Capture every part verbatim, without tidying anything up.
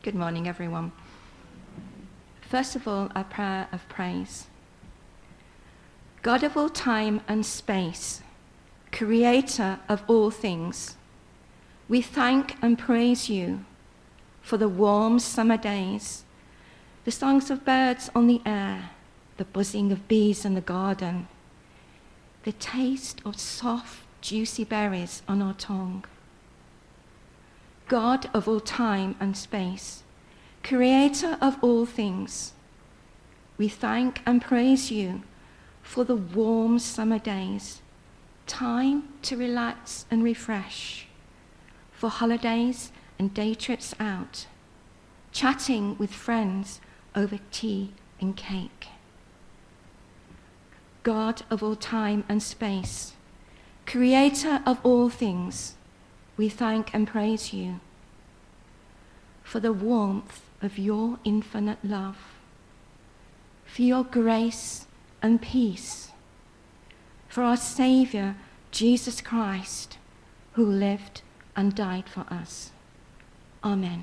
Good morning, everyone. First of all, a prayer of praise. God of all time and space, creator of all things, we thank and praise you for the warm summer days, the songs of birds on the air, the buzzing of bees in the garden, the taste of soft, juicy berries on our tongue. God of all time and space, creator of all things, we thank and praise you for the warm summer days, time to relax and refresh, for holidays and day trips out, chatting with friends over tea and cake. God of all time and space, creator of all things, we thank and praise you for the warmth of your infinite love, for your grace and peace, for our Saviour, Jesus Christ, who lived and died for us. Amen.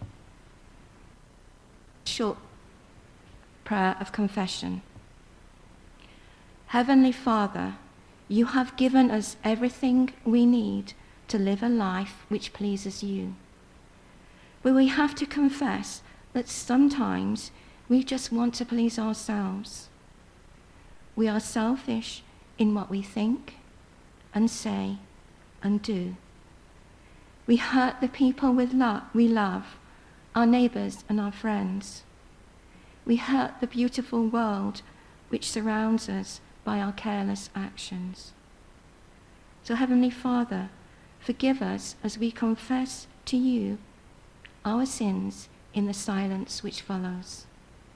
Short prayer of confession. Heavenly Father, you have given us everything we need to live a life which pleases you. But we have to confess that sometimes we just want to please ourselves. We are selfish in what we think and say and do. We hurt the people with lo- we love, our neighbours and our friends. We hurt the beautiful world which surrounds us by our careless actions. So, Heavenly Father, forgive us as we confess to you our sins in the silence which follows.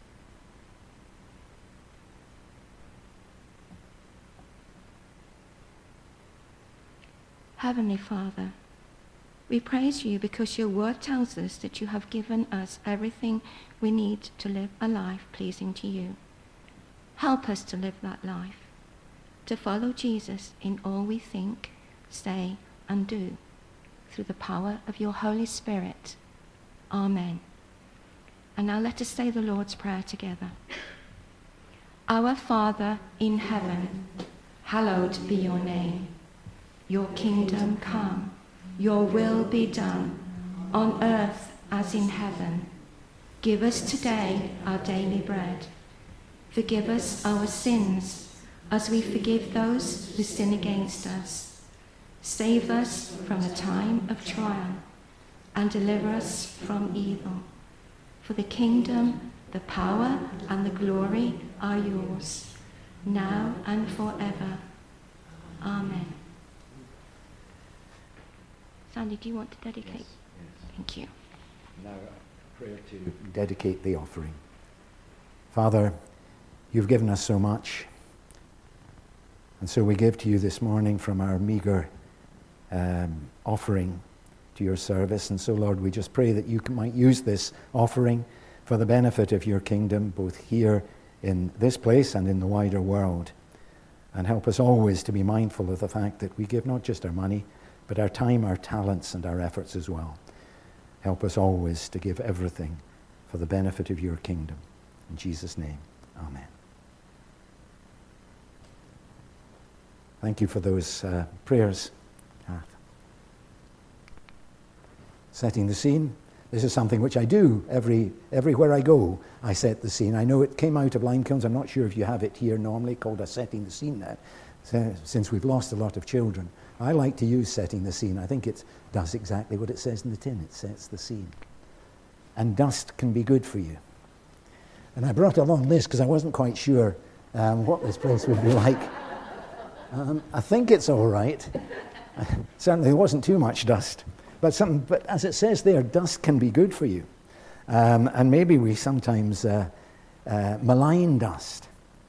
Heavenly Father, we praise you because your word tells us that you have given us everything we need to live a life pleasing to you. Help us to live that life, to follow Jesus in all we think, say, and do, through the power of your Holy Spirit. Amen. And now let us say the Lord's Prayer together. Our Father in heaven, hallowed be your name. Your kingdom come, your will be done, on earth as in heaven. Give us today our daily bread. Forgive us our sins, as we forgive those who sin against us. Save us from the time of trial, and deliver us from evil. For the kingdom, the power, and the glory are yours, now and forever. Amen. Sandy, do you want to dedicate? Yes, yes. Thank you. Now a prayer to dedicate the offering. Father, you've given us so much, and so we give to you this morning from our meager um, offering to your service. And so, Lord, we just pray that you might use this offering for the benefit of your kingdom, both here in this place and in the wider world. And help us always to be mindful of the fact that we give not just our money, but our time, our talents, and our efforts as well. Help us always to give everything for the benefit of your kingdom. In Jesus' name, amen. Thank you for those uh, prayers, Kath. Setting the scene. This is something which I do every everywhere I go. I set the scene. I know it came out of Limekilns. I'm not sure if you have it here normally, called a setting the scene there, so, since we've lost a lot of children. I like to use setting the scene. I think it does exactly what it says in the tin. It sets the scene. And dust can be good for you. And I brought along this because I wasn't quite sure um, what this place would be like. Um, I think it's all right. Certainly there wasn't too much dust. But, some, but as it says there, dust can be good for you. Um, and maybe we sometimes uh, uh, malign dust.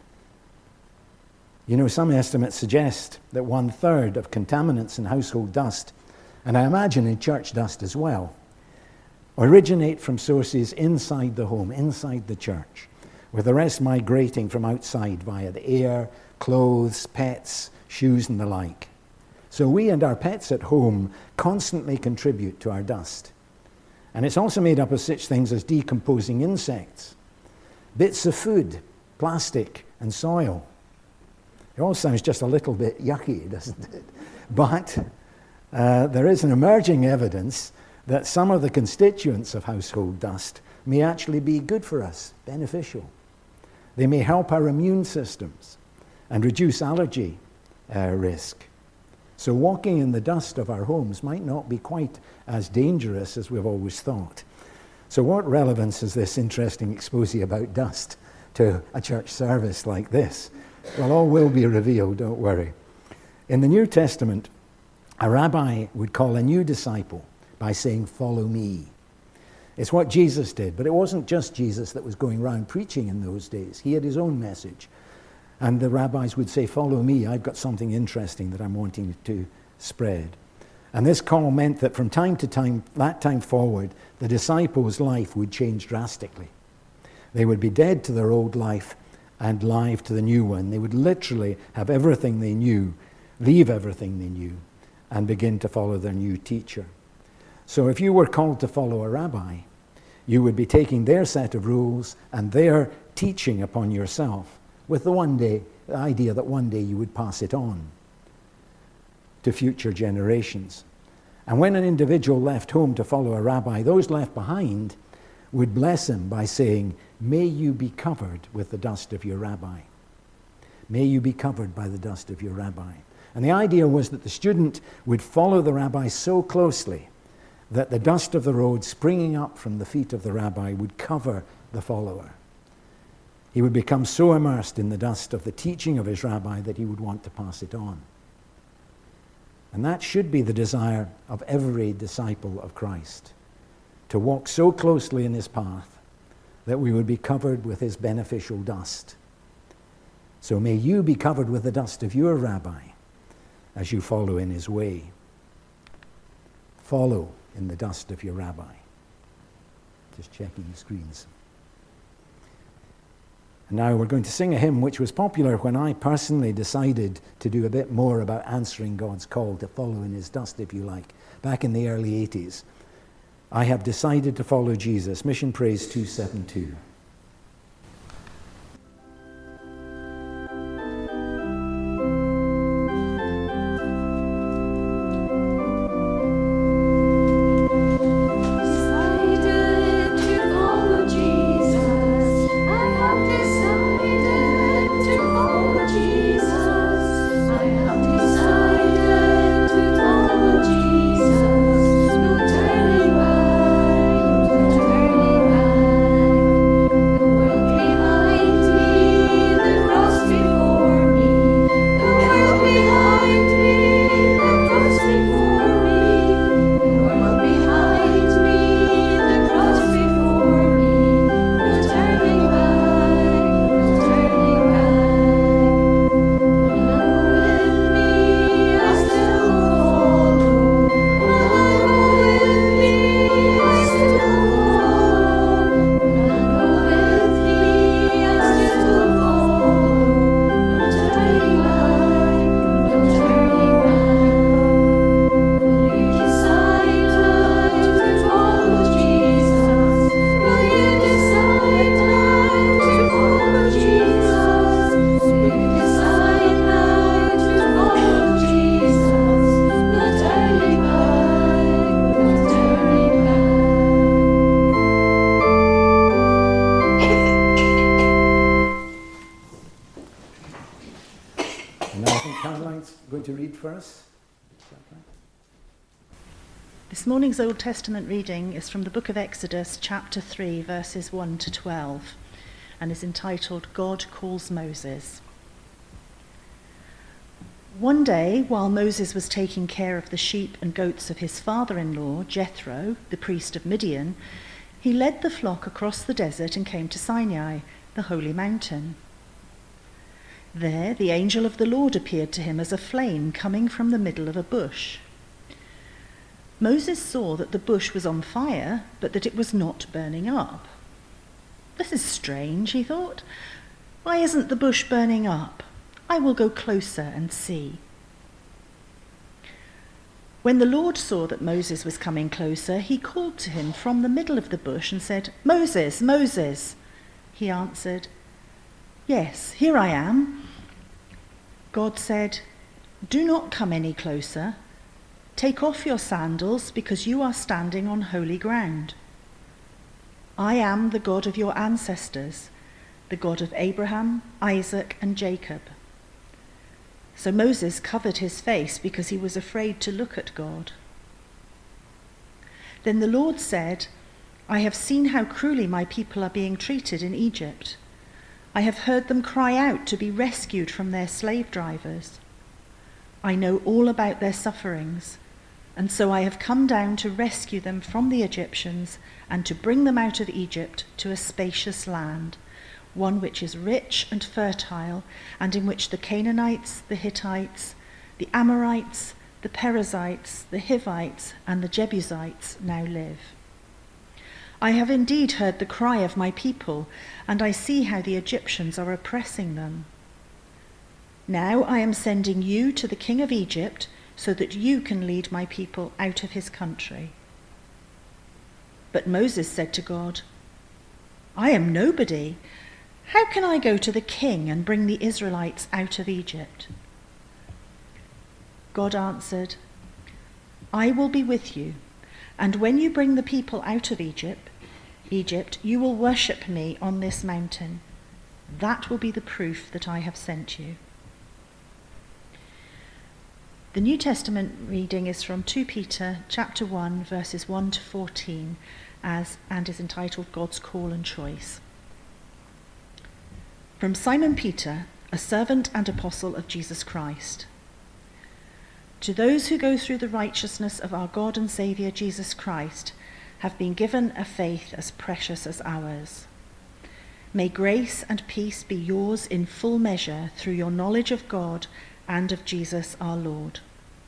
You know, some estimates suggest that one-third of contaminants in household dust, and I imagine in church dust as well, originate from sources inside the home, inside the church, with the rest migrating from outside via the air, clothes, pets, shoes, and the like. So we and our pets at home constantly contribute to our dust. And it's also made up of such things as decomposing insects, bits of food, plastic, and soil. It all sounds just a little bit yucky, doesn't it? But uh, there is an emerging evidence that some of the constituents of household dust may actually be good for us, beneficial. They may help our immune systems and reduce allergy uh, risk. So walking in the dust of our homes might not be quite as dangerous as we've always thought. So what relevance has this interesting exposé about dust to a church service like this? Well, all will be revealed, don't worry. In the New Testament, a rabbi would call a new disciple by saying, "Follow me." It's what Jesus did, but it wasn't just Jesus that was going around preaching in those days. He had his own message. And the rabbis would say, "Follow me, I've got something interesting that I'm wanting to spread." And this call meant that from time to time, that time forward, the disciples' life would change drastically. They would be dead to their old life and live to the new one. They would literally have everything they knew, leave everything they knew, and begin to follow their new teacher. So if you were called to follow a rabbi, you would be taking their set of rules and their teaching upon yourself, with the one day, the idea that one day you would pass it on to future generations. And when an individual left home to follow a rabbi, those left behind would bless him by saying, "May you be covered with the dust of your rabbi. May you be covered by the dust of your rabbi." And the idea was that the student would follow the rabbi so closely that the dust of the road springing up from the feet of the rabbi would cover the follower. He would become so immersed in the dust of the teaching of his rabbi that he would want to pass it on. And that should be the desire of every disciple of Christ, to walk so closely in his path that we would be covered with his beneficial dust. So may you be covered with the dust of your rabbi as you follow in his way. Follow in the dust of your rabbi. Just checking the screens. And now we're going to sing a hymn which was popular when I personally decided to do a bit more about answering God's call to follow in his dust, if you like, back in the early eighties. I have decided to follow Jesus. Mission Praise two seventy-two. This morning's Old Testament reading is from the book of Exodus, chapter three, verses one to twelve, and is entitled, God Calls Moses. One day, while Moses was taking care of the sheep and goats of his father-in-law, Jethro, the priest of Midian, he led the flock across the desert and came to Sinai, the holy mountain. There, the angel of the Lord appeared to him as a flame coming from the middle of a bush. Moses saw that the bush was on fire, but that it was not burning up. This is strange, he thought. Why isn't the bush burning up? I will go closer and see. When the Lord saw that Moses was coming closer, he called to him from the middle of the bush and said, "Moses, Moses." He answered, "Yes, here I am." God said, "Do not come any closer. Take off your sandals, because you are standing on holy ground. I am the God of your ancestors, the God of Abraham, Isaac, and Jacob." So Moses covered his face because he was afraid to look at God. Then the Lord said, "I have seen how cruelly my people are being treated in Egypt. I have heard them cry out to be rescued from their slave drivers. I know all about their sufferings, and so I have come down to rescue them from the Egyptians and to bring them out of Egypt to a spacious land, one which is rich and fertile, and in which the Canaanites, the Hittites, the Amorites, the Perizzites, the Hivites, and the Jebusites now live. I have indeed heard the cry of my people, and I see how the Egyptians are oppressing them. Now I am sending you to the king of Egypt so that you can lead my people out of his country." But Moses said to God, "I am nobody. How can I go to the king and bring the Israelites out of Egypt?" God answered, "I will be with you, and when you bring the people out of Egypt, Egypt, you will worship me on this mountain. That will be the proof that I have sent you." The New Testament reading is from Second Peter chapter one, verses one to fourteen, as and is entitled God's Call and Choice. From Simon Peter, a servant and apostle of Jesus Christ. To those who go through the righteousness of our God and Saviour Jesus Christ have been given a faith as precious as ours. May grace and peace be yours in full measure through your knowledge of God and of Jesus our Lord.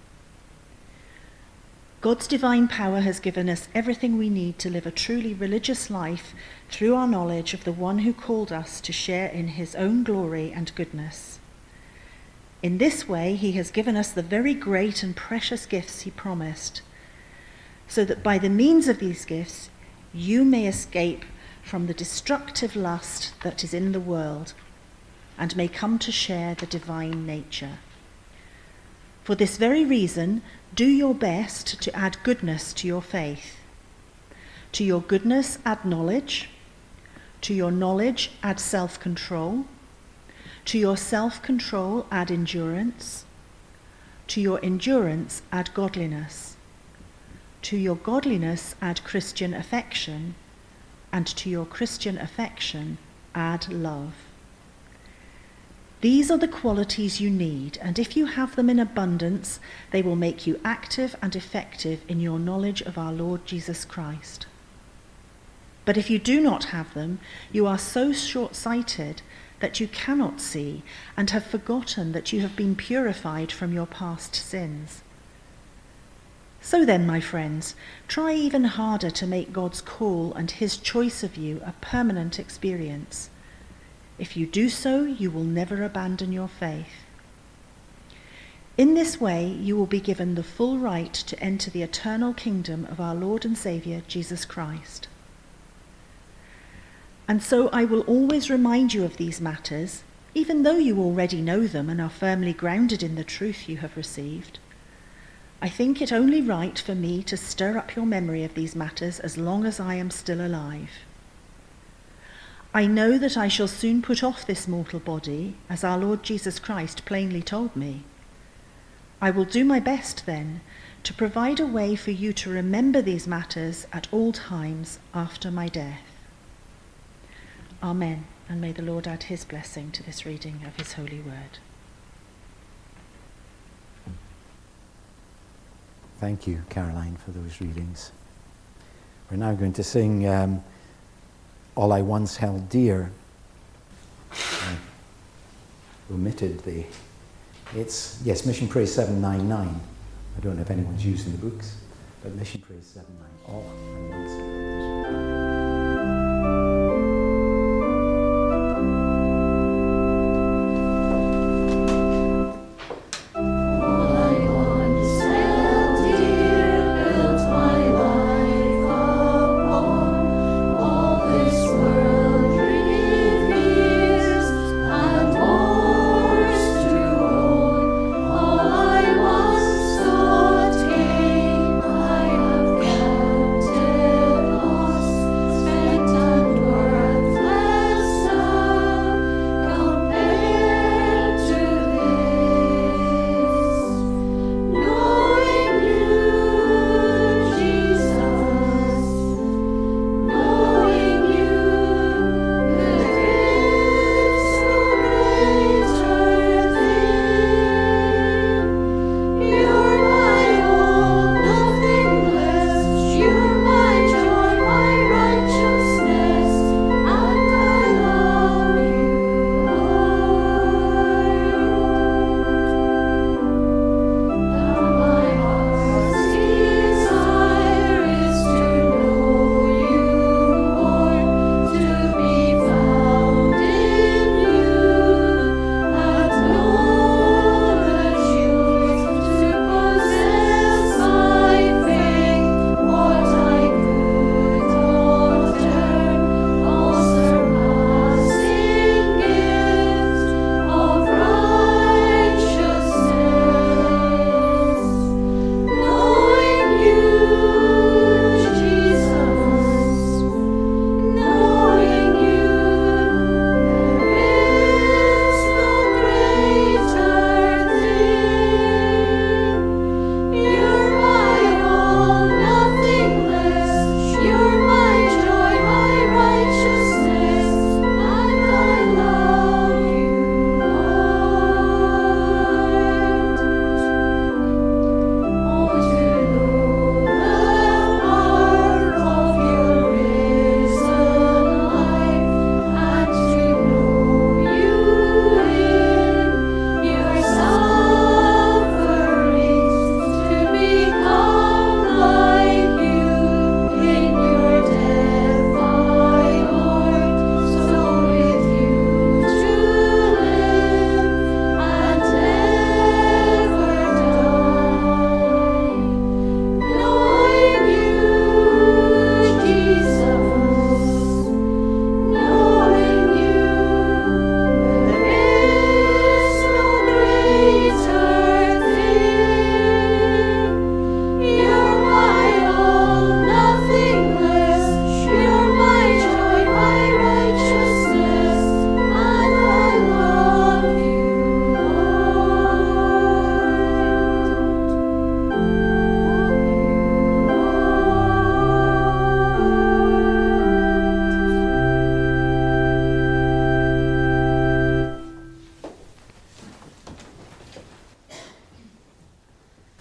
God's divine power has given us everything we need to live a truly religious life through our knowledge of the one who called us to share in his own glory and goodness. In this way, he has given us the very great and precious gifts he promised, so that by the means of these gifts, you may escape from the destructive lust that is in the world and may come to share the divine nature. For this very reason, do your best to add goodness to your faith. To your goodness, add knowledge. To your knowledge, add self-control. To your self-control, add endurance. To your endurance, add godliness. To your godliness, add Christian affection. And to your Christian affection, add love. These are the qualities you need, and if you have them in abundance, they will make you active and effective in your knowledge of our Lord Jesus Christ. But if you do not have them, you are so short-sighted that you cannot see and have forgotten that you have been purified from your past sins. So then, my friends, try even harder to make God's call and his choice of you a permanent experience. If you do so, you will never abandon your faith. In this way, you will be given the full right to enter the eternal kingdom of our Lord and Saviour, Jesus Christ. And so I will always remind you of these matters, even though you already know them and are firmly grounded in the truth you have received. I think it only right for me to stir up your memory of these matters as long as I am still alive. I know that I shall soon put off this mortal body, as our Lord Jesus Christ plainly told me. I will do my best, then, to provide a way for you to remember these matters at all times after my death. Amen, and may the Lord add his blessing to this reading of his holy word. Thank you, Caroline, for those readings. We're now going to sing um, All I Once Held Dear. I omitted the... It's, yes, Mission Praise seven ninety-nine. I don't know if anyone's using the books, but Mission Praise seven ninety-nine. All I Once Held Dear. All I once held dear.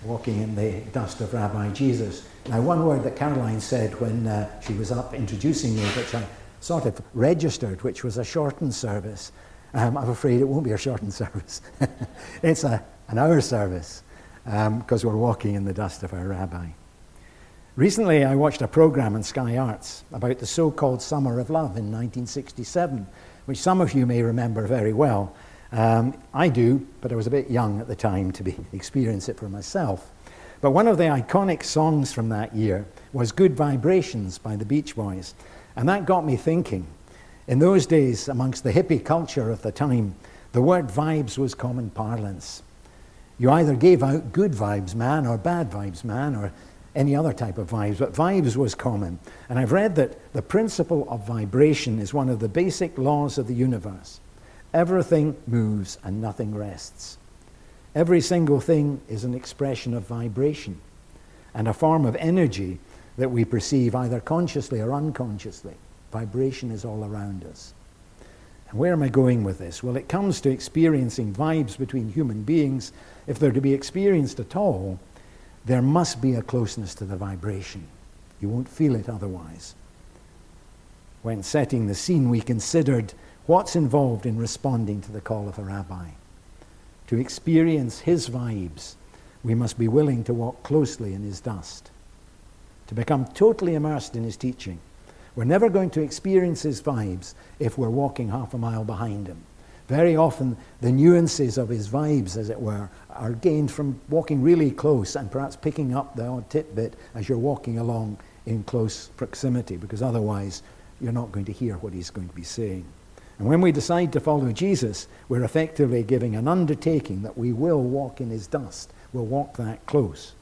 walking in the dust of Rabbi Jesus. Now, one word that Caroline said when uh, she was up introducing me, which I sort of registered, which was a shortened service. Um, I'm afraid it won't be a shortened service. It's a, an hour service, because um, we're walking in the dust of our rabbi. Recently, I watched a program on Sky Arts about the so-called Summer of Love in nineteen sixty-seven, which some of you may remember very well. Um, I do, but I was a bit young at the time to be, experience it for myself. But one of the iconic songs from that year was Good Vibrations by the Beach Boys. And that got me thinking. In those days, amongst the hippie culture of the time, the word vibes was common parlance. You either gave out good vibes, man, or bad vibes, man, or any other type of vibes, but vibes was common. And I've read that the principle of vibration is one of the basic laws of the universe. Everything moves and nothing rests. Every single thing is an expression of vibration and a form of energy that we perceive either consciously or unconsciously. Vibration is all around us. And where am I going with this? Well, it comes to experiencing vibes between human beings. If they're to be experienced at all, there must be a closeness to the vibration. You won't feel it otherwise. When setting the scene, we considered what's involved in responding to the call of a rabbi. To experience his vibes, we must be willing to walk closely in his dust. To become totally immersed in his teaching. We're never going to experience his vibes if we're walking half a mile behind him. Very often, the nuances of his vibes, as it were, are gained from walking really close and perhaps picking up the odd tidbit as you're walking along in close proximity, because otherwise you're not going to hear what he's going to be saying. And when we decide to follow Jesus, we're effectively giving an undertaking that we will walk in his dust. We'll walk that close.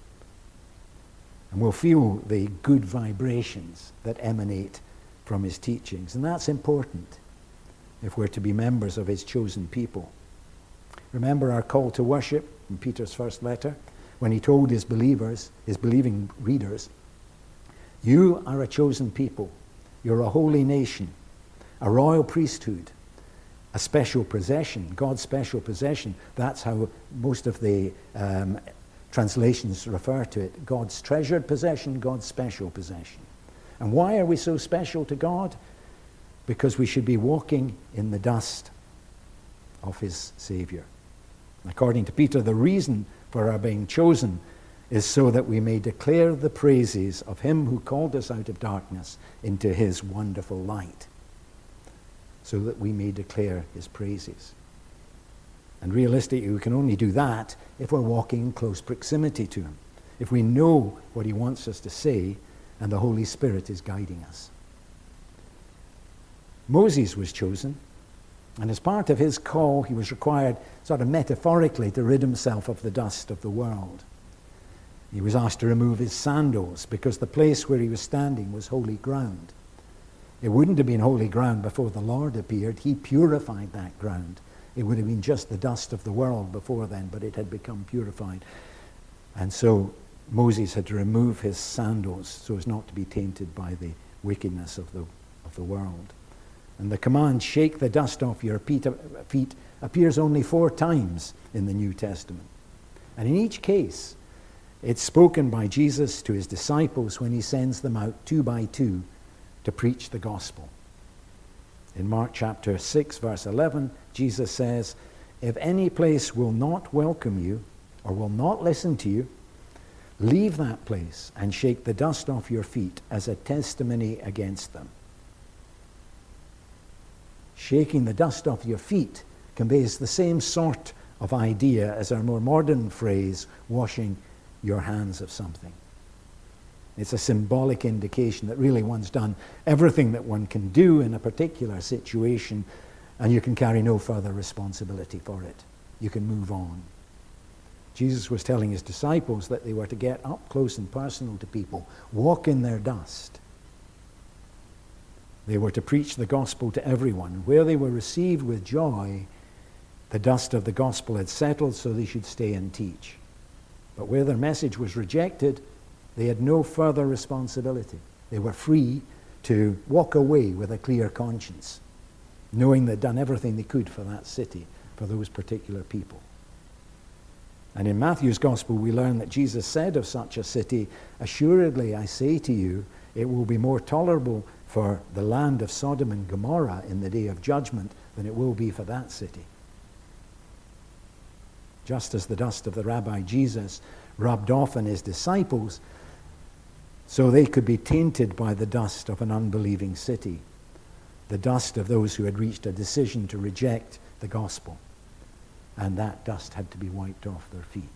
And we'll feel the good vibrations that emanate from his teachings. And that's important if we're to be members of his chosen people. Remember our call to worship in Peter's first letter, when he told his believers, his believing readers, you are a chosen people. You're a holy nation, a royal priesthood, a special possession, God's special possession. That's how most of the um, translations refer to it. God's treasured possession, God's special possession. And why are we so special to God? Because we should be walking in the dust of his Savior. According to Peter, the reason for our being chosen is so that we may declare the praises of him who called us out of darkness into his wonderful light. So that we may declare his praises. And realistically, we can only do that if we're walking in close proximity to him. If we know what he wants us to say and the Holy Spirit is guiding us. Moses was chosen, and as part of his call, he was required, sort of metaphorically, to rid himself of the dust of the world. He was asked to remove his sandals because the place where he was standing was holy ground. It wouldn't have been holy ground before the Lord appeared. He purified that ground. It would have been just the dust of the world before then, but it had become purified. And so Moses had to remove his sandals so as not to be tainted by the wickedness of the, of the world. And the command, shake the dust off your feet, appears only four times in the New Testament. And in each case, it's spoken by Jesus to his disciples when he sends them out two by two to preach the gospel. In Mark chapter six, verse eleven, Jesus says, if any place will not welcome you or will not listen to you, leave that place and shake the dust off your feet as a testimony against them. Shaking the dust off your feet conveys the same sort of idea as our more modern phrase, washing your hands of something. It's a symbolic indication that really one's done everything that one can do in a particular situation, and you can carry no further responsibility for it. You can move on. Jesus was telling his disciples that they were to get up close and personal to people, walk in their dust. They were to preach the gospel to everyone. Where they were received with joy, the dust of the gospel had settled, so they should stay and teach. But where their message was rejected, they had no further responsibility. They were free to walk away with a clear conscience, knowing they'd done everything they could for that city, for those particular people. And in Matthew's Gospel, we learn that Jesus said of such a city, "Assuredly, I say to you, it will be more tolerable for the land of Sodom and Gomorrah in the day of judgment than it will be for that city." Just as the dust of the Rabbi Jesus rubbed off on his disciples, so they could be tainted by the dust of an unbelieving city, the dust of those who had reached a decision to reject the gospel. And that dust had to be wiped off their feet.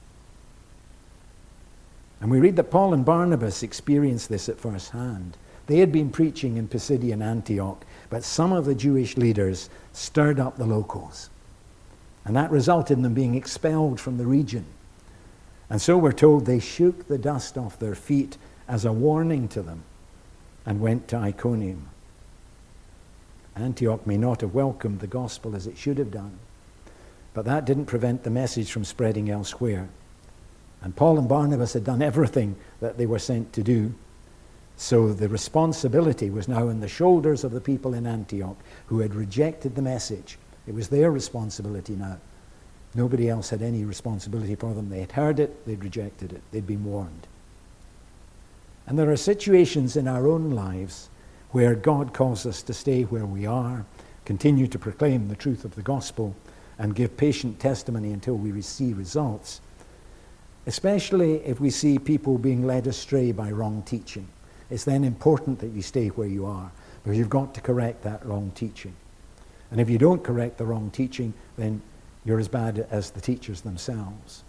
And we read that Paul and Barnabas experienced this at first hand. They had been preaching in Pisidian Antioch, but some of the Jewish leaders stirred up the locals. And that resulted in them being expelled from the region. And so we're told they shook the dust off their feet as a warning to them and went to Iconium. Antioch may not have welcomed the gospel as it should have done, but that didn't prevent the message from spreading elsewhere. And Paul and Barnabas had done everything that they were sent to do. So the responsibility was now on the shoulders of the people in Antioch who had rejected the message. It was their responsibility now. Nobody else had any responsibility for them. They had heard it, they'd rejected it, they'd been warned. And there are situations in our own lives where God calls us to stay where we are, continue to proclaim the truth of the gospel, and give patient testimony until we see results, especially if we see people being led astray by wrong teaching. It's then important that you stay where you are, because you've got to correct that wrong teaching. And if you don't correct the wrong teaching, then you're as bad as the teachers themselves.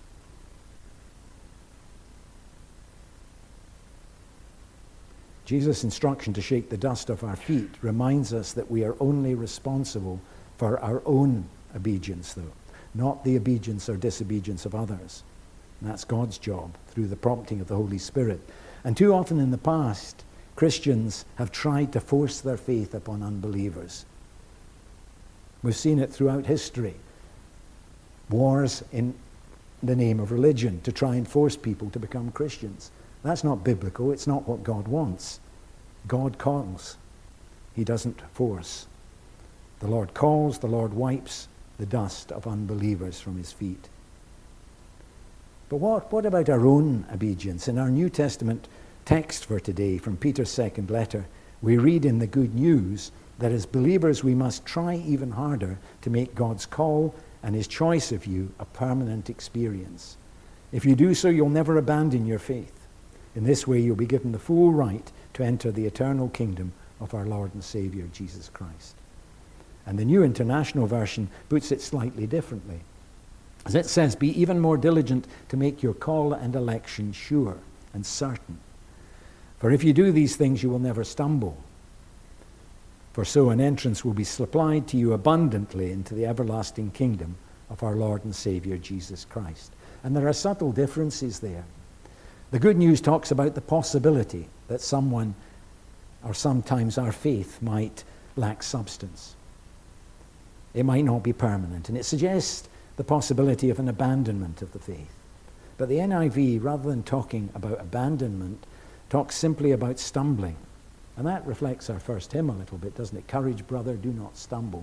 Jesus' instruction to shake the dust off our feet reminds us that we are only responsible for our own obedience, though, not the obedience or disobedience of others. And that's God's job through the prompting of the Holy Spirit. And too often in the past, Christians have tried to force their faith upon unbelievers. We've seen it throughout history. Wars in the name of religion to try and force people to become Christians. That's not biblical. It's not what God wants. God calls. He doesn't force. The Lord calls, the Lord wipes the dust of unbelievers from his feet. But what, what about our own obedience? In our New Testament text for today, from Peter's second letter, we read in the Good News that as believers we must try even harder to make God's call and his choice of you a permanent experience. If you do so, you'll never abandon your faith. In this way, you'll be given the full right to enter the eternal kingdom of our Lord and Savior, Jesus Christ. And the New International Version puts it slightly differently. As it says, be even more diligent to make your call and election sure and certain. For if you do these things, you will never stumble. For so an entrance will be supplied to you abundantly into the everlasting kingdom of our Lord and Savior, Jesus Christ. And there are subtle differences there. The Good News talks about the possibility that someone, or sometimes our faith, might lack substance. It might not be permanent, and it suggests the possibility of an abandonment of the faith. But the N I V, rather than talking about abandonment, talks simply about stumbling. And that reflects our first hymn a little bit, doesn't it? Courage, brother, do not stumble.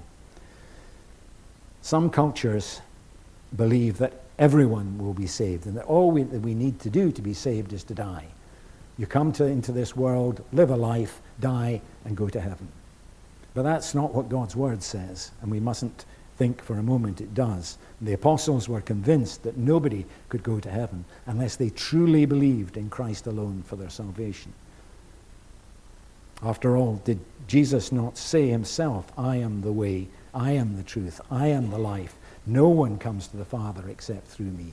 Some cultures believe that everyone will be saved, and that all we, that we need to do to be saved is to die. You come to, into this world, live a life, die, and go to heaven. But that's not what God's word says, and we mustn't think for a moment it does. The apostles were convinced that nobody could go to heaven unless they truly believed in Christ alone for their salvation. After all, did Jesus not say himself, I am the way, I am the truth, I am the life. No one comes to the Father except through me.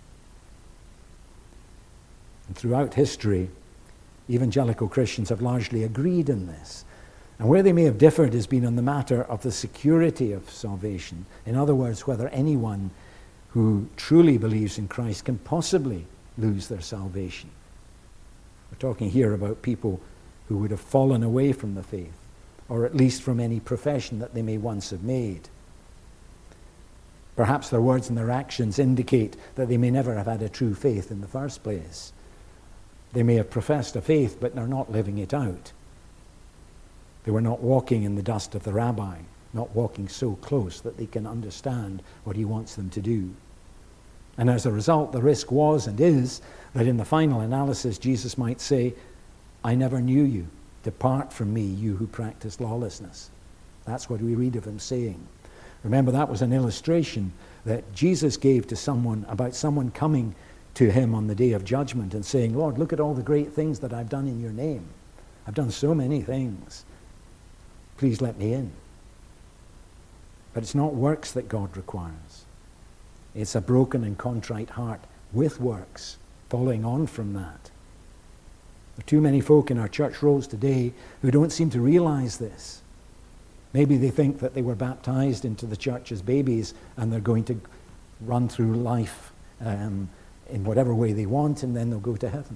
And throughout history, evangelical Christians have largely agreed in this. And where they may have differed has been on the matter of the security of salvation. In other words, whether anyone who truly believes in Christ can possibly lose their salvation. We're talking here about people who would have fallen away from the faith, or at least from any profession that they may once have made. Perhaps their words and their actions indicate that they may never have had a true faith in the first place. They may have professed a faith, but they're not living it out. They were not walking in the dust of the rabbi, not walking so close that they can understand what he wants them to do. And as a result, the risk was and is that in the final analysis, Jesus might say, I never knew you. Depart from me, you who practice lawlessness. That's what we read of him saying. Remember, that was an illustration that Jesus gave to someone about someone coming to him on the day of judgment and saying, Lord, look at all the great things that I've done in your name. I've done so many things. Please let me in. But it's not works that God requires. It's a broken and contrite heart with works, following on from that. There are too many folk in our church rolls today who don't seem to realize this. Maybe they think that they were baptized into the church as babies and they're going to run through life um, in whatever way they want, and then they'll go to heaven.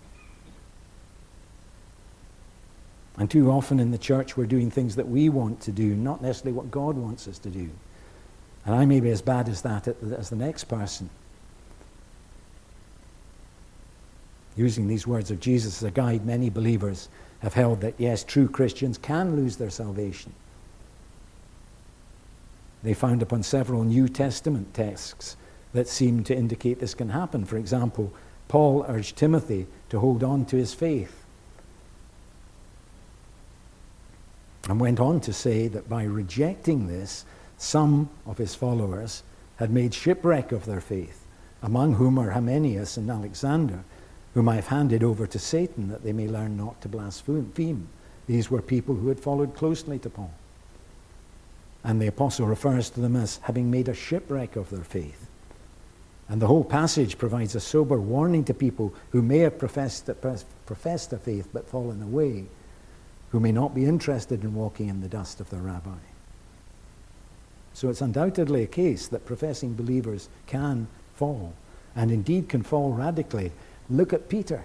And too often in the church we're doing things that we want to do, not necessarily what God wants us to do. And I may be as bad as that as the next person. Using these words of Jesus as a guide, many believers have held that, yes, true Christians can lose their salvation. They found upon several New Testament texts that seem to indicate this can happen. For example, Paul urged Timothy to hold on to his faith, and went on to say that by rejecting this, some of his followers had made shipwreck of their faith, among whom are Hymenaeus and Alexander, whom I have handed over to Satan, that they may learn not to blaspheme. These were people who had followed closely to Paul. And the apostle refers to them as having made a shipwreck of their faith. And the whole passage provides a sober warning to people who may have professed, professed a faith but fallen away, who may not be interested in walking in the dust of their rabbi. So it's undoubtedly a case that professing believers can fall, and indeed can fall radically. Look at Peter.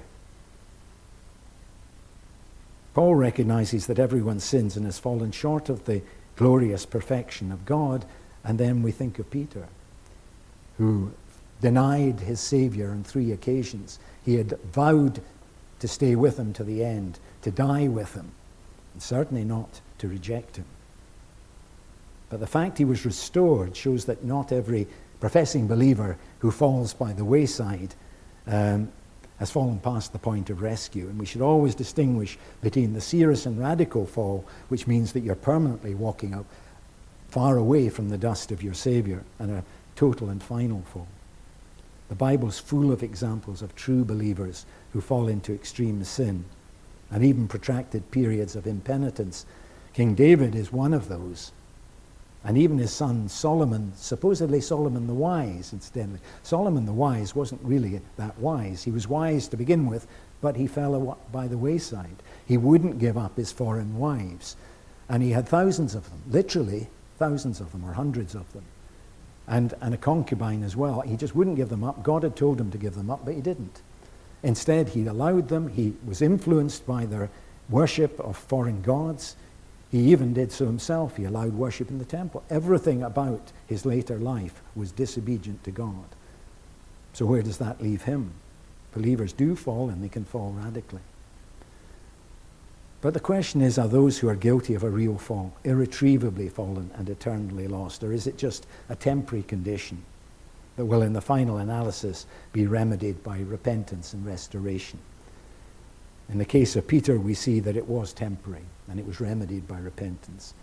Paul recognizes that everyone sins and has fallen short of the glorious perfection of God, and then we think of Peter, who denied his Savior on three occasions. He had vowed to stay with him to the end, to die with him, and certainly not to reject him. But the fact he was restored shows that not every professing believer who falls by the wayside um, has fallen past the point of rescue. And we should always distinguish between the serious and radical fall, which means that you're permanently walking up far away from the dust of your Savior, and a total and final fall. The Bible's full of examples of true believers who fall into extreme sin and even protracted periods of impenitence. King David is one of those. And even his son Solomon, supposedly Solomon the Wise, incidentally. Solomon the Wise wasn't really that wise. He was wise to begin with, but he fell by the wayside. He wouldn't give up his foreign wives. And he had thousands of them, literally thousands of them, or hundreds of them. And, and a concubine as well. He just wouldn't give them up. God had told him to give them up, but he didn't. Instead, he allowed them. He was influenced by their worship of foreign gods. He even did so himself. He allowed worship in the temple. Everything about his later life was disobedient to God. So where does that leave him? Believers do fall, and they can fall radically. But the question is, are those who are guilty of a real fall irretrievably fallen and eternally lost? Or is it just a temporary condition that will, in the final analysis, be remedied by repentance and restoration? In the case of Peter, we see that it was temporary, and it was remedied by repentance.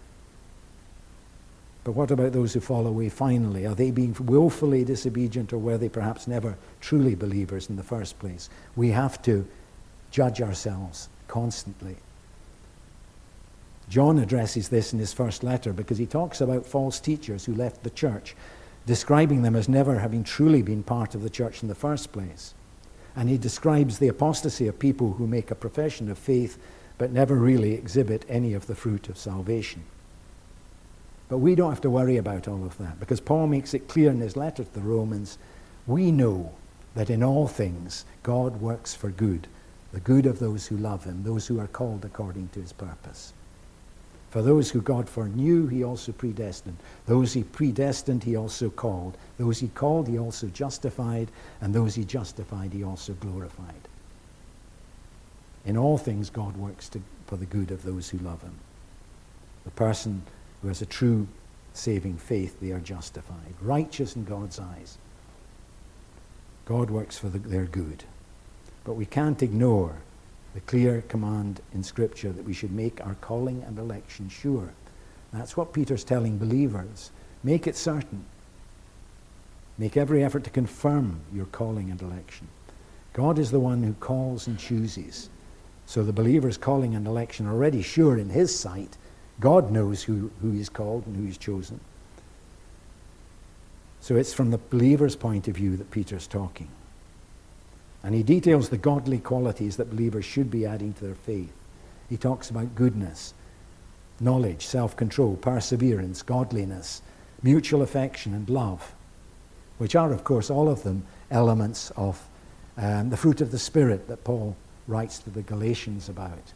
But what about those who fall away finally? Are they being willfully disobedient, or were they perhaps never truly believers in the first place? We have to judge ourselves constantly. John addresses this in his first letter because he talks about false teachers who left the church, describing them as never having truly been part of the church in the first place. And he describes the apostasy of people who make a profession of faith but never really exhibit any of the fruit of salvation. But we don't have to worry about all of that, because Paul makes it clear in his letter to the Romans, we know that in all things God works for good, the good of those who love him, those who are called according to his purpose. For those who God foreknew, he also predestined. Those he predestined, he also called. Those he called, he also justified. And those he justified, he also glorified. In all things, God works to, for the good of those who love him. The person who has a true saving faith, they are justified, righteous in God's eyes. God works for the, their good. But we can't ignore the clear command in Scripture that we should make our calling and election sure. That's what Peter's telling believers. Make it certain. Make every effort to confirm your calling and election. God is the one who calls and chooses. So the believer's calling and election are already sure in his sight. God knows who, who he's called and who he's chosen. So it's from the believer's point of view that Peter's talking. And he details the godly qualities that believers should be adding to their faith. He talks about goodness, knowledge, self-control, perseverance, godliness, mutual affection, and love, which are, of course, all of them elements of um, the fruit of the Spirit that Paul writes to the Galatians about.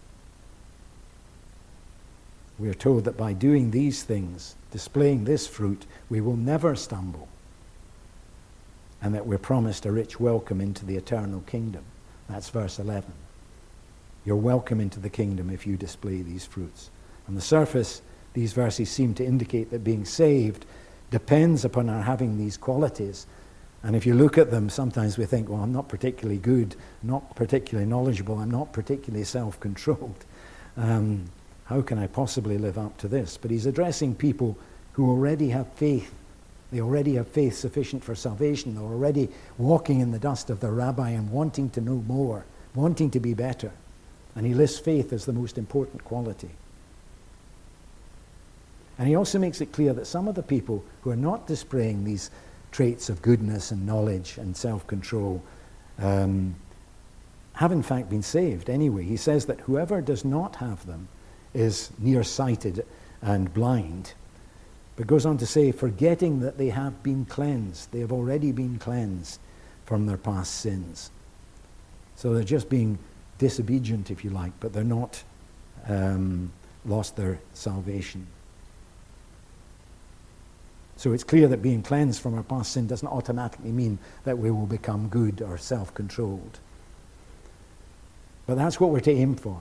We are told that by doing these things, displaying this fruit, we will never stumble, and that we're promised a rich welcome into the eternal kingdom. That's verse eleven. You're welcome into the kingdom if you display these fruits. On the surface, these verses seem to indicate that being saved depends upon our having these qualities. And if you look at them, sometimes we think, well, I'm not particularly good, not particularly knowledgeable, I'm not particularly self-controlled. Um, how can I possibly live up to this? But he's addressing people who already have faith. They already have faith sufficient for salvation. They're already walking in the dust of their rabbi and wanting to know more, wanting to be better. And he lists faith as the most important quality. And he also makes it clear that some of the people who are not displaying these traits of goodness and knowledge and self-control um, have in fact been saved anyway. He says that whoever does not have them is nearsighted and blind, but goes on to say, forgetting that they have been cleansed. They have already been cleansed from their past sins. So they're just being disobedient, if you like, but they're not um, lost their salvation. So it's clear that being cleansed from our past sin doesn't automatically mean that we will become good or self-controlled. But that's what we're to aim for.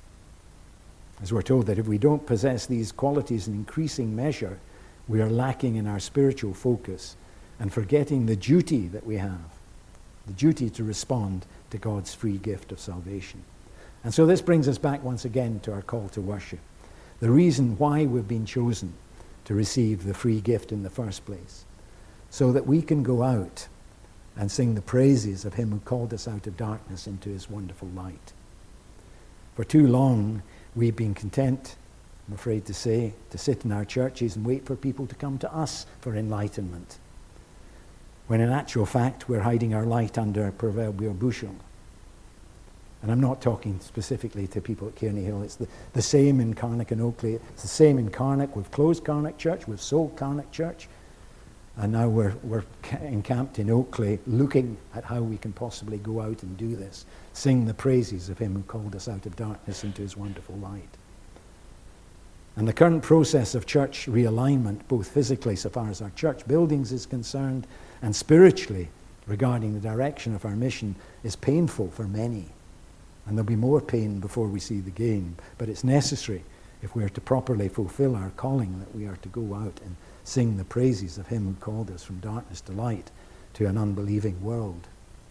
As we're told that if we don't possess these qualities in increasing measure, we are lacking in our spiritual focus and forgetting the duty that we have, the duty to respond to God's free gift of salvation. And so this brings us back once again to our call to worship. The reason why we've been chosen to receive the free gift in the first place, so that we can go out and sing the praises of him who called us out of darkness into his wonderful light. For too long, we've been content, I'm afraid to say, to sit in our churches and wait for people to come to us for enlightenment, when in actual fact we're hiding our light under a proverbial bushel. And I'm not talking specifically to people at Kearney Hill. It's the, the same in Carnock and Oakley. It's the same in Carnock. We've closed Carnock Church. We've sold Carnock Church. And now we're, we're encamped in Oakley looking at how we can possibly go out and do this. Sing the praises of him who called us out of darkness into his wonderful light. And the current process of church realignment, both physically so far as our church buildings is concerned, and spiritually regarding the direction of our mission, is painful for many. And there'll be more pain before we see the gain. But it's necessary if we are to properly fulfill our calling, that we are to go out and sing the praises of him who called us from darkness to light to an unbelieving world.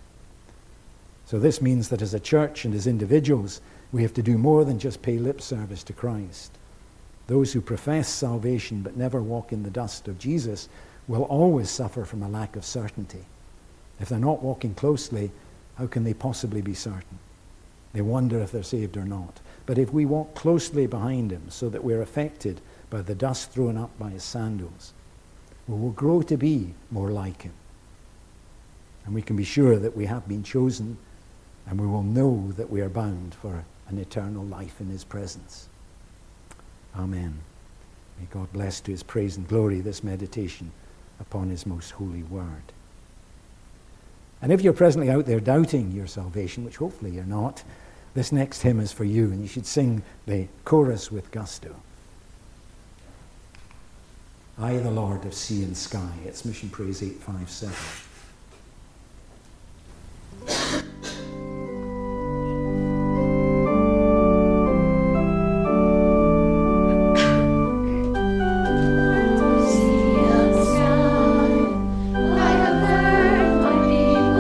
So this means that as a church and as individuals, we have to do more than just pay lip service to Christ. Those who profess salvation but never walk in the dust of Jesus will always suffer from a lack of certainty. If they're not walking closely, how can they possibly be certain? They wonder if they're saved or not. But if we walk closely behind him so that we're affected by the dust thrown up by his sandals, we will grow to be more like him. And we can be sure that we have been chosen, and we will know that we are bound for an eternal life in his presence. Amen. May God bless to his praise and glory this meditation upon his most holy word. And if you're presently out there doubting your salvation, which hopefully you're not, this next hymn is for you, and you should sing the chorus with gusto. I, the Lord of sea and sky. It's Mission Praise eight five seven. I have heard my being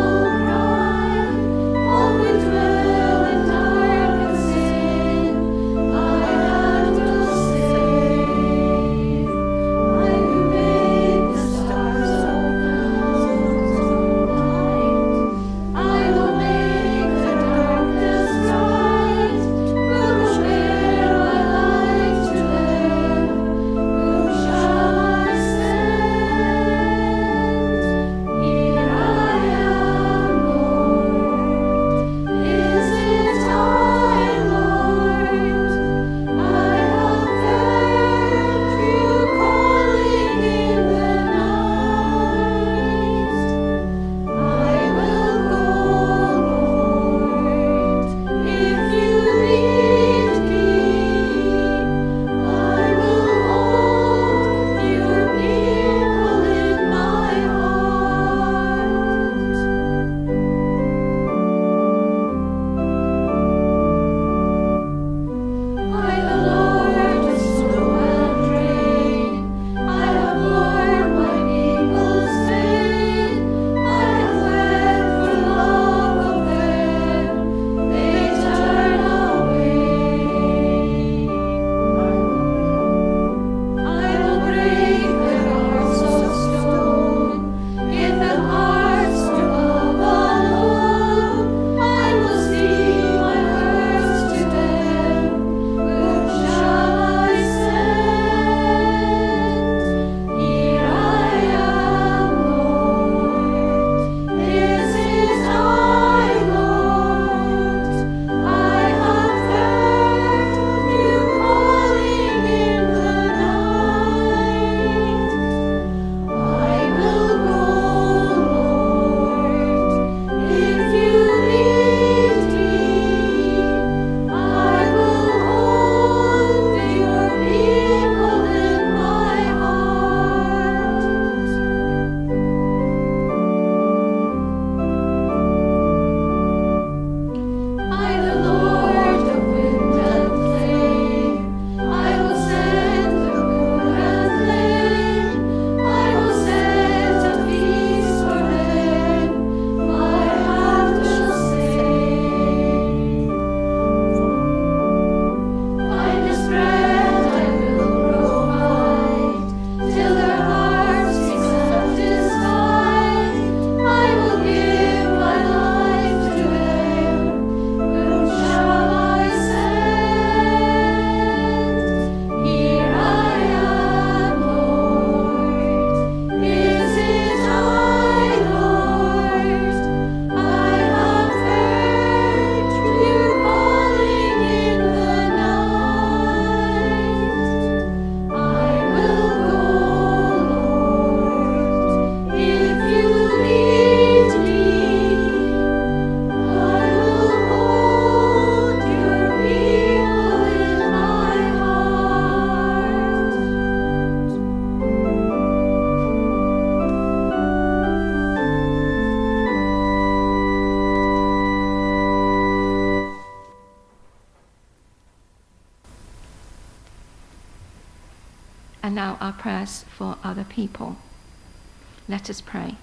and now our prayers for other people. Let us pray.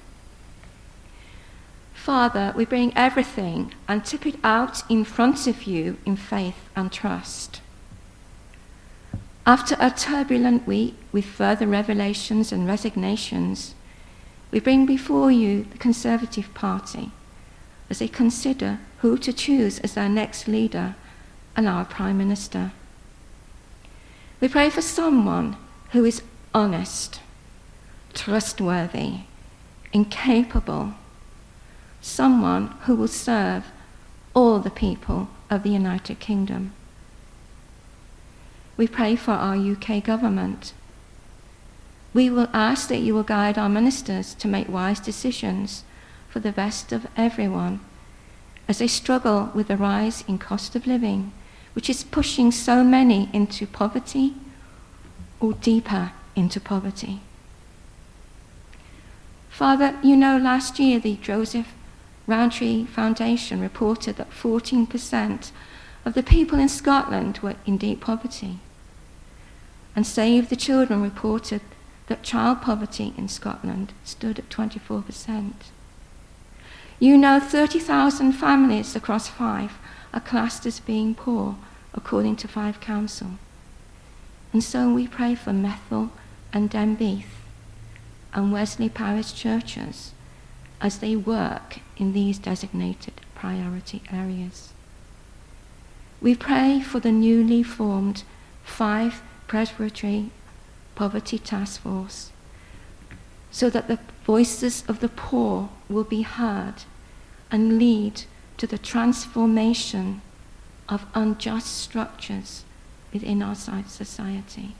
Father, we bring everything and tip it out in front of you in faith and trust. After a turbulent week with further revelations and resignations, we bring before you the Conservative Party as they consider who to choose as their next leader and our Prime Minister. We pray for someone who is honest, trustworthy, incapable, someone who will serve all the people of the United Kingdom. We pray for our U K government. We will ask that you will guide our ministers to make wise decisions for the best of everyone as they struggle with the rise in cost of living, which is pushing so many into poverty or deeper into poverty. Father, you know last year the Joseph Rowntree Foundation reported that fourteen percent of the people in Scotland were in deep poverty. And Save the Children reported that child poverty in Scotland stood at twenty-four percent. You know thirty thousand families across Fife are classed as being poor, according to Fife Council. And so we pray for Methil and Denbeath and Wesley Parish churches as they work in these designated priority areas. We pray for the newly formed Fife Presbytery Poverty Task Force so that the voices of the poor will be heard and lead to the transformation of unjust structures within our society.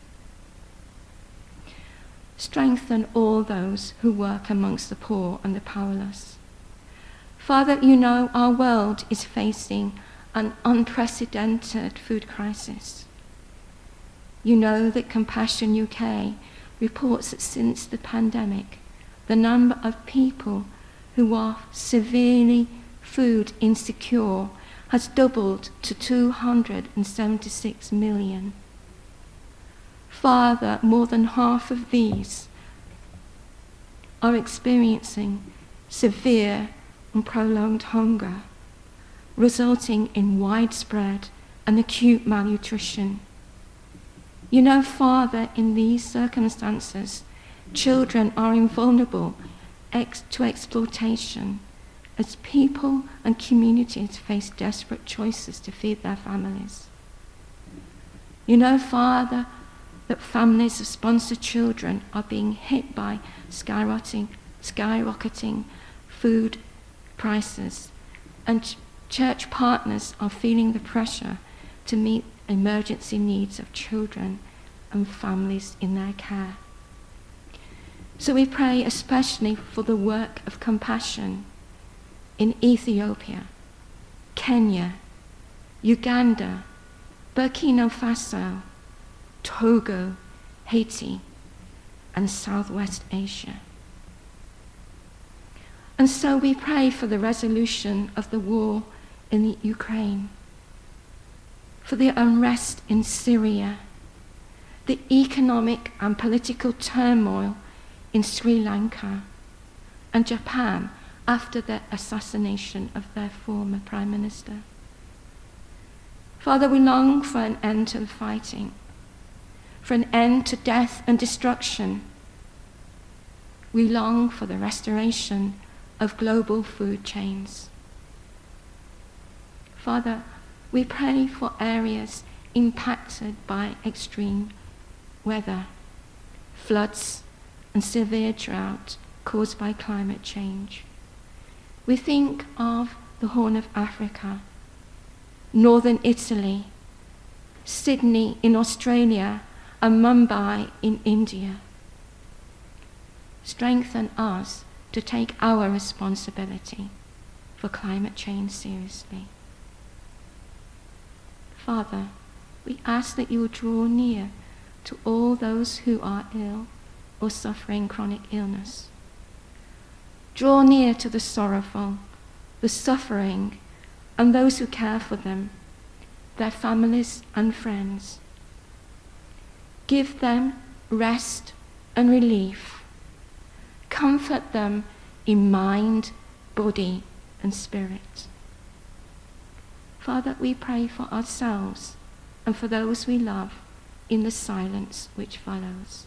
Strengthen all those who work amongst the poor and the powerless. Father, you know our world is facing an unprecedented food crisis. You know that Compassion U K reports that since the pandemic, the number of people who are severely food insecure has doubled to two hundred seventy-six million. Father, more than half of these are experiencing severe and prolonged hunger, resulting in widespread and acute malnutrition. You know, Father, in these circumstances, children are invulnerable ex- to exploitation as people and communities face desperate choices to feed their families. You know, Father, that families of sponsored children are being hit by skyrocketing, skyrocketing food prices, and ch- church partners are feeling the pressure to meet emergency needs of children and families in their care. So we pray especially for the work of compassion in Ethiopia, Kenya, Uganda, Burkina Faso, Togo, Haiti, and Southwest Asia. And so we pray for the resolution of the war in the Ukraine, for the unrest in Syria, the economic and political turmoil in Sri Lanka, and Japan after the assassination of their former Prime Minister. Father, we long for an end to the fighting, for an end to death and destruction. We long for the restoration of global food chains. Father, we pray for areas impacted by extreme weather, floods, and severe drought caused by climate change. We think of the Horn of Africa, northern Italy, Sydney in Australia, and Mumbai in India. Strengthen us to take our responsibility for climate change seriously. Father, we ask that you will draw near to all those who are ill or suffering chronic illness. Draw near to the sorrowful, the suffering, and those who care for them, their families and friends. Give them rest and relief. Comfort them in mind, body, and spirit. Father, we pray for ourselves and for those we love in the silence which follows.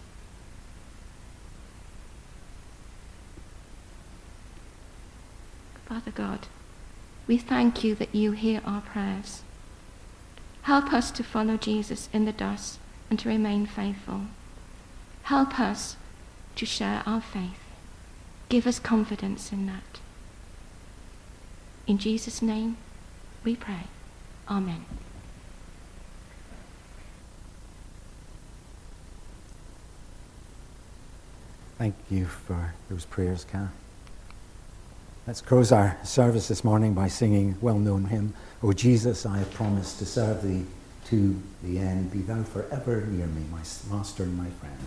Father God, we thank you that you hear our prayers. Help us to follow Jesus in the dust and to remain faithful. Help us to share our faith. Give us confidence in that. In Jesus' name we pray. Amen. Thank you for those prayers, Kath. Let's close our service this morning by singing a well-known hymn, O Jesus, I have promised to serve thee to the end. Be thou forever near me, my master and my friend.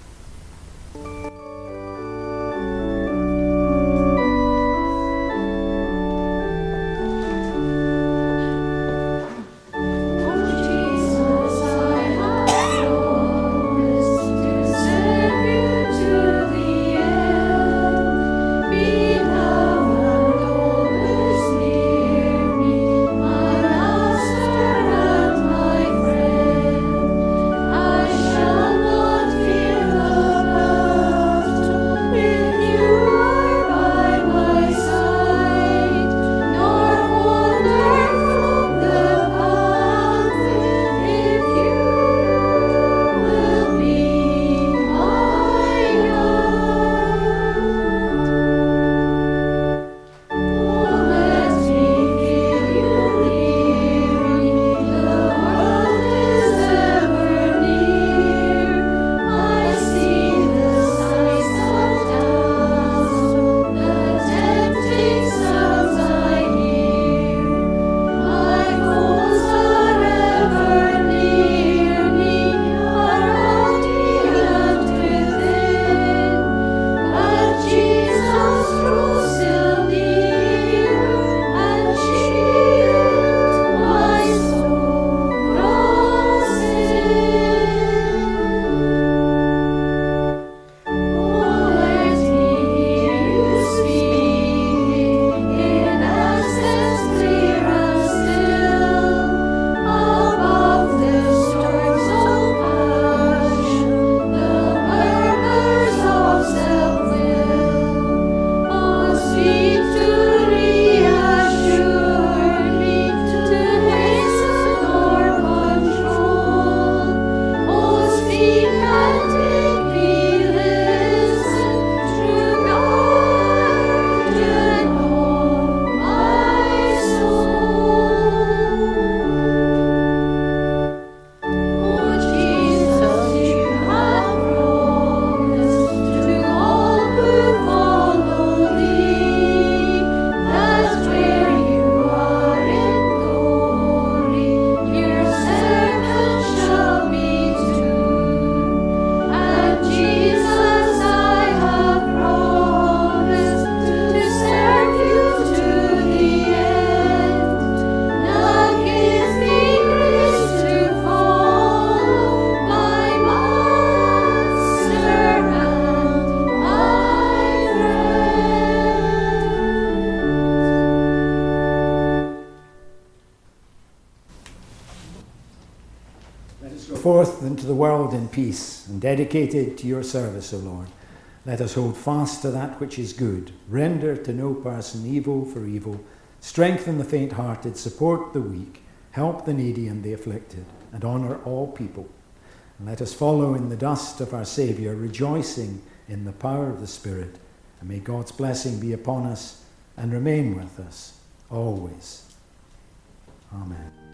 Forth into the world in peace and dedicated to your service, O Lord. Let us hold fast to that which is good, render to no person evil for evil, strengthen the faint-hearted, support the weak, help the needy and the afflicted, and honour all people. And let us follow in the dust of our Saviour, rejoicing in the power of the Spirit. And may God's blessing be upon us and remain with us always. Amen.